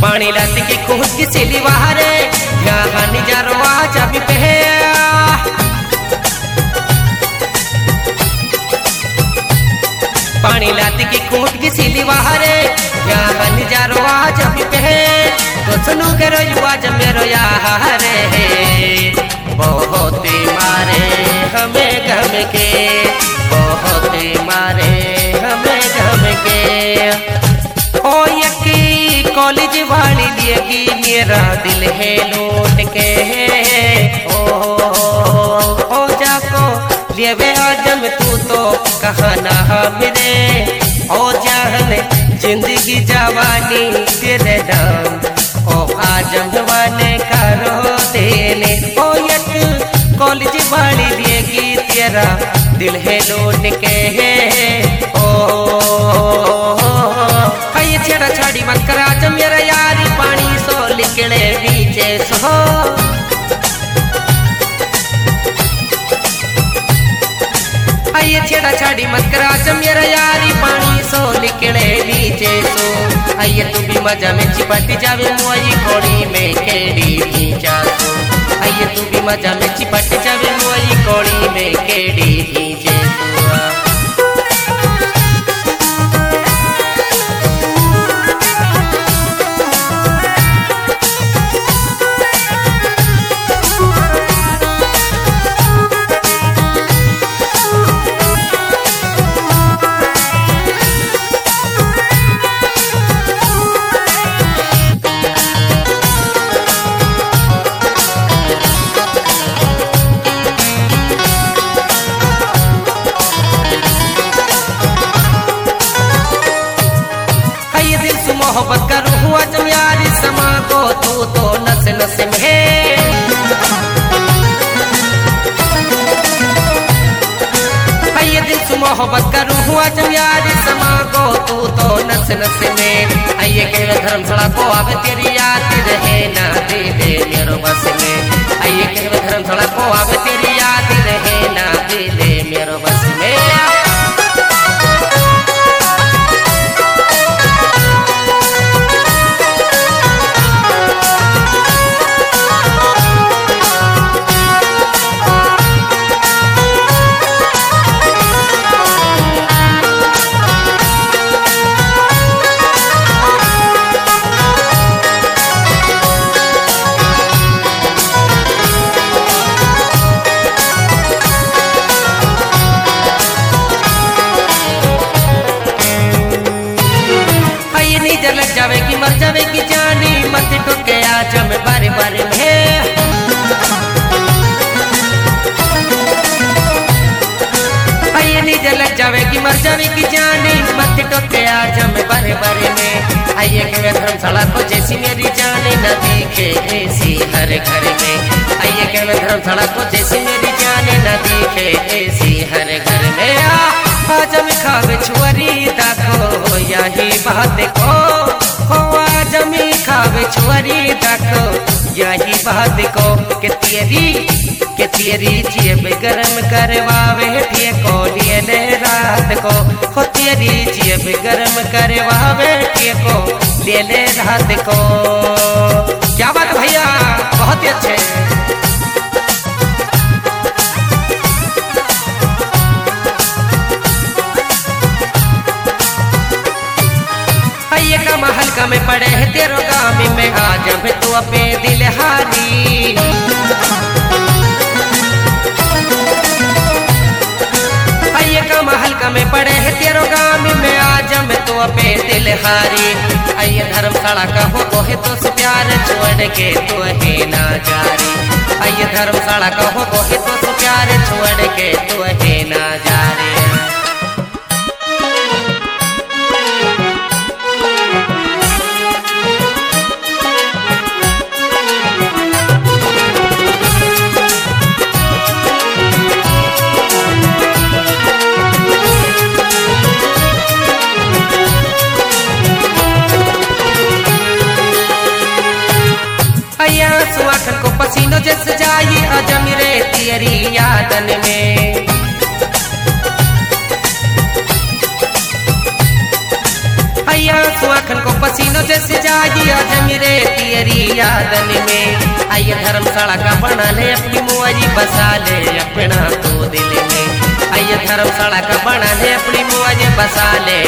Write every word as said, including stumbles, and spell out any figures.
पानी लाती की खूद की सिली बाहरे यहाँ निजारो आज अभी पे पानी लाती की खूद की सिली बाहरे यहाँ निजारो आज अभी पे तो सुनो करो युवा जब मेरो यार बहुत मारे हमें गम के बहुत मारे हमें गम के ओ यकी कॉलेज वाली लेगी मेरा दिल है लौट के ओ ओ जाको लेवे आजम तू तो कहना मेरे ओ जान जिंदगी जवानी तेरे नाम ओ आजम वाले करो देने ओ यक कॉलेज वाली लेगी तेरा दिल है लौट के ओ कई छेड़ा छाड़ी मत कर आजम मेरा यारी पानी सो लिखड़े बीचे सो आइए छेड़ा छाड़ी मत कर आजम मेरा यारी पानी सो लिखड़े बीचे सो आइए तू भी मजा में चिपट जावे मोई कोड़ी में केड़ी भीजा सो आइए तू भी मजा में चिपट जावे मोई कोड़ी में केड़ी भीजे सो मोहब्बत करूँ हुआ जब यारी समा को तू तो नस नस में दिल से मोहब्बत करूँ हुआ जब यारी समा को तू तो नस नस में आइए के धर्मशाला को अब तेरी याद रहे ना दे दे मेरो बस में आइए के धर्मशाला को अब तेरी याद रहे ना दे दे मेरो बस में लग जावेगी मर जावेगी जानी मत टुके आज मैं बारे बारे में आइए नीचे लग जावेगी मर जावेगी जानी मत टुके आज मैं बारे बारे में आइए कि मैं धर्मशाला को जैसी मेरी जाने न दिखे ऐसी हर घर में आइए कि मैं धर्मशाला को जैसी मेरी जाने न दिखे ऐसी हर घर में आज मैं खावे छुअरी देखो यही बात को हो आज मैं खावे छुअरी देखो यही बात को के तेरी के तेरी जेब गरम करवावे ठे को लिए ले रात को हो तेरी जेब गरम करवावे ठे को लिए ले रात को क्या बात भैया बहुत ही अच्छे का महल का में पड़े है तेरो गाँव में आज अब तू अपने दिल हारी आइए का महल का में पड़े है तेरो गाँव में आज अब तू अपने दिल हारी आइए धर्मशाला का हो तो है तो प्यार छोड़ के तू है ना जारी आइए धर्मशाला का हो तो है तो प्यार छोड़ के तू है ना जारी सुआखन को पसीनो जैसे जाई अजम रे तेरी यादन में भैया आंसू आंखन को पसीनों से सिजाई आज मेरे तेरी यादन में। आइए धर्मशाला का बना ले अपनी मुआजी बसा ले अपना तो दिल में। आइए धर्मशाला का बना ले अपनी मुआजी बसा ले